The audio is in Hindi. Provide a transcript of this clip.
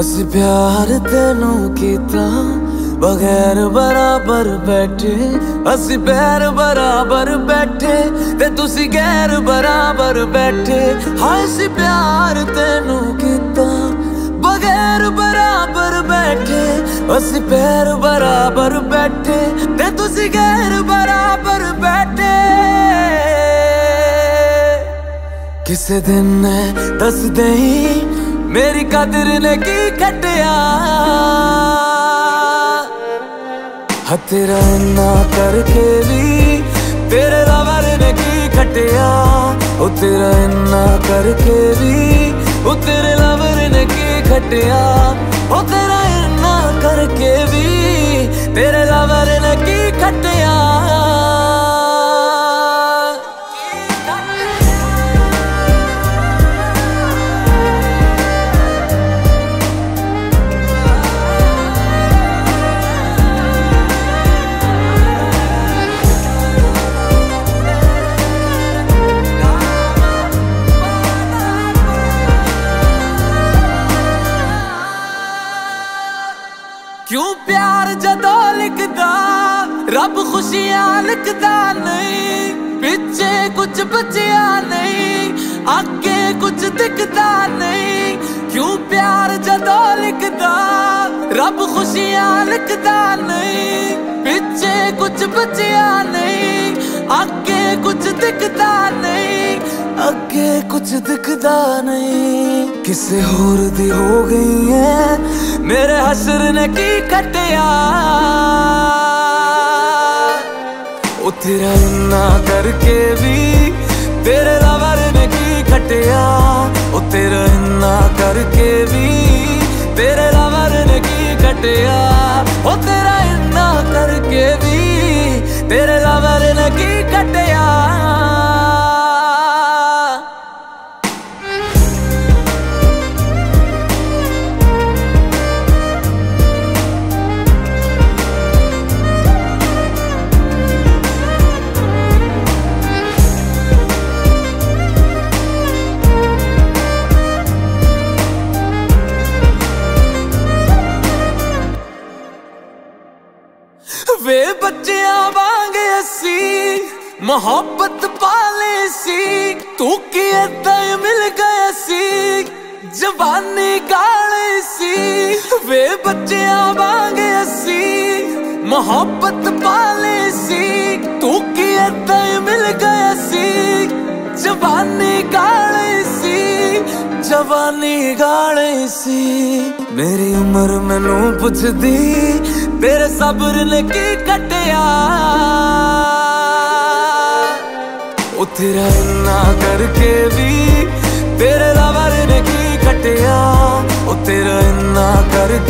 ਅਸੀਂ ਪਿਆਰ ਤੈਨੂੰ ਕੀਤਾ बगैर बराबर बैठे, ਅਸੀਂ पैर बराबर बैठे ते तुसी गैर बराबर बैठे। हाँ ਅਸੀਂ प्यार तैनू कीता बगैर बराबर बैठे, ਅਸੀਂ पैर बराबर बैठे ते तुसी गैर बराबर बैठे। किसे दिन दस दे मेरी कदर ने की कटिया, तेरा इन्ना करके भी तेरे लवर ने की खटिया। ओ तेरा इन्ना करके भी ओ तेरे लवर ने की खटिया। ओ तेरा इन्ना करके भी तेरे लवर ने की खटिया। क्यों प्यार जदों लिखदा रब खुशियां लिखदा नहीं, पिछे कुछ बचिया नहीं, आगे कुछ दिखदा नहीं। क्यों प्यार जदों लिखदा रब खुशियां लिखदा नहीं, पिछे कुछ बचिया नहीं, आगे कुछ दिखदा नहीं, आगे कुछ दिखदा नहीं। किसे होर दी हो गई है मेरे हसर ने की कटिया। ओ तेरा इन्ना करके भी तेरे लवर ने की खटिया। ओ तेरा इन्ना करके भी तेरे लवर ने की खटिया। ओ तेरा इन्ना करके भी तेरे लवर ने की खटिया। वे बच्चियां वांगे असी मोहब्बत पाले सी, तू की अदा मिल गए सी जवानी गाले सी। वे बच्चियां वांगे असी मोहब्बत पाले सी, तू की अदा मिल गए सी जवानी गाले सी, जवानी गाले सी। मेरी उम्र मैनू पुछदी तेरे सब्र ने की कटिया। ओ तेरा इन्ना करके भी तेरे लवर ने की कटिया। ओ तेरा इन्ना कर